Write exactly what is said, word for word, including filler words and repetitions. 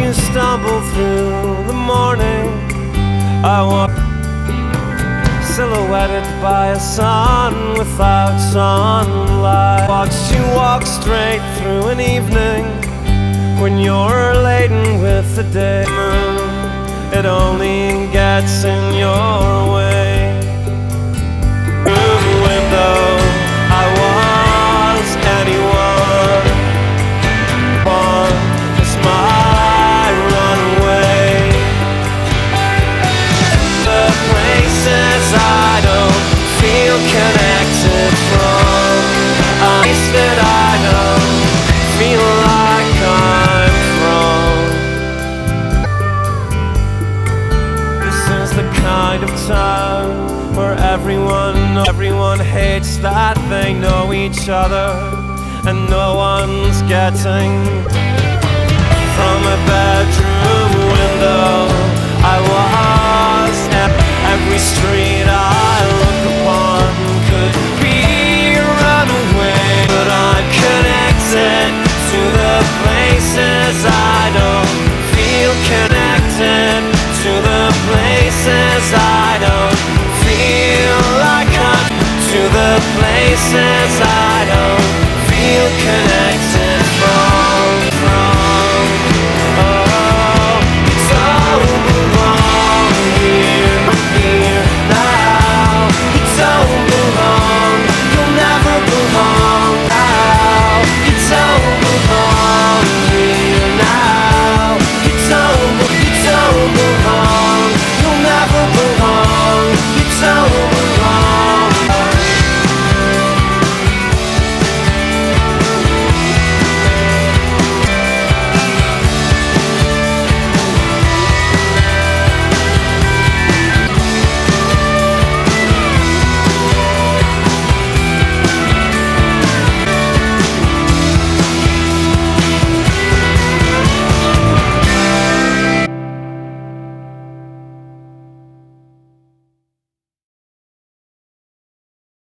you stumble through the morning, I walk silhouetted by a sun without sunlight. Watched you walk straight through an evening when you're laden with the day moon. It only gets in your way. Through the window, I was anyone. One was my runaway. The places I don't feel connected from, a place that I don't feel like I'm from. This is the kind of town where everyone, everyone hates that they know each other, and no one's getting from a bedroom window. I was at every street I look upon could be a runaway, but I'm connected to the places I don't feel connected, to the places I don't feel like I'm, to the places I